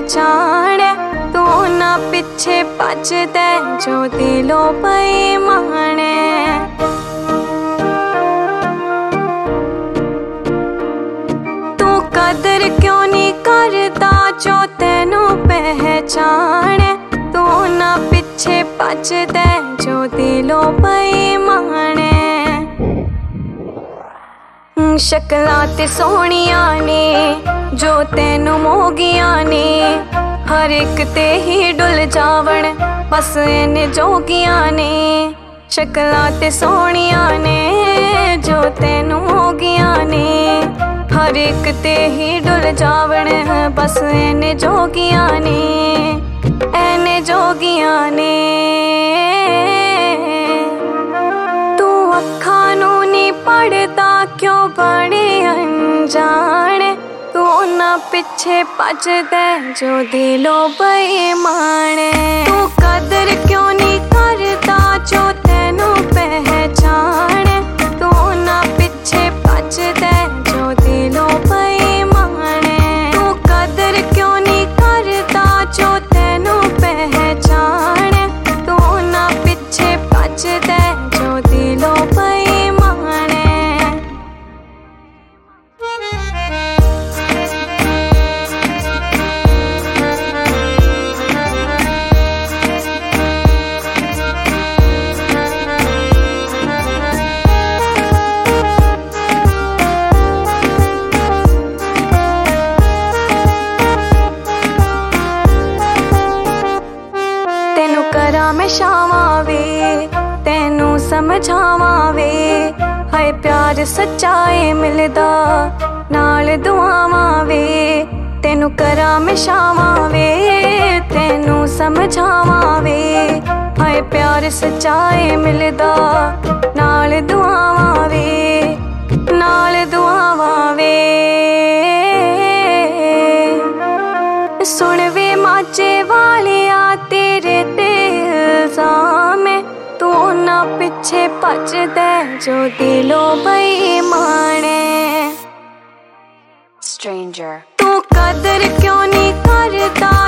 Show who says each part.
Speaker 1: पहचाने, तू ना पिछे भजदे जो दिलों बेईमाने। तू कदर क्यों नहीं करता जो तेनू पहचाने, तू ना पिछे भजदे जो दिलों बेईमाने। शक्लां ते सोहणियां ने जो तेनू मोगियां ने, हर एक ते ही डुल जावण बस इन्ने जोगियां ने। शक्लां ते सोहणियां ने जो तेनू मोगियां ने, हर एक ते ही डुल जावण बस इन्ने जोगियां ने, इन्ने जोगियां ने। तू अखां नू नहीं पढ़दा क्यों बड़े अनजाने, तू ना पिछे भजदे जो दिलों बेईमाने। तू कदर क्यों नहीं करदा जो तेनू पहचाने, तू ना पिछे भजदे जो दिलों बेईमाने। तू कदर क्यों नहीं करदा जो तेनू पहचाने, तू ना पिछे भजदे जो दिलों बेईमाने। तेनू करा मैं शावां वे, तेनू समझावां वे, हाय प्यार सच्चाए मिलदा नाल दुआवां वे। तेनू करा मैं शावां वे, तेनू समझावां वे, हाय प्यार सच्चाए मिलदा नाल दुआवां वे, नाल दुआवां वे। सुन वे माचे वालिया तेरे ते इल्जाम है, तू ना पिछे भजदे जो दिलों बेईमाने।
Speaker 2: Stranger.
Speaker 1: तू कदर क्यों नहीं करदा